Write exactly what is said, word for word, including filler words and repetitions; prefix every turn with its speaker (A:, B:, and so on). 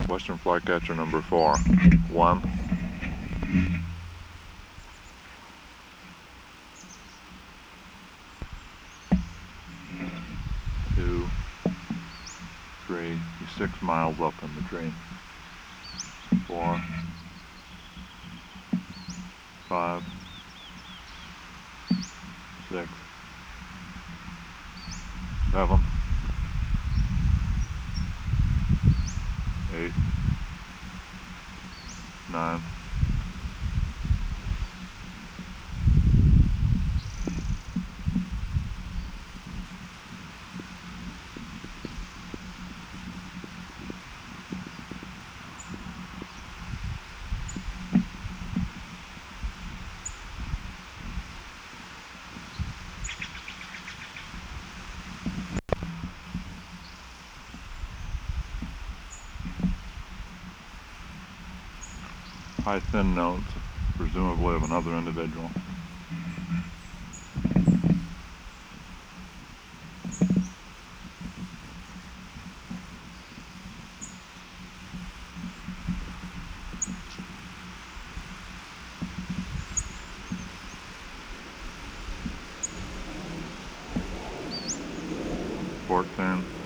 A: Western flycatcher number four. One. Two. Three. He's six miles up in the tree. Four. Five. Six. Seven. Eight. Nine. High thin notes, presumably of another individual. Fourteen.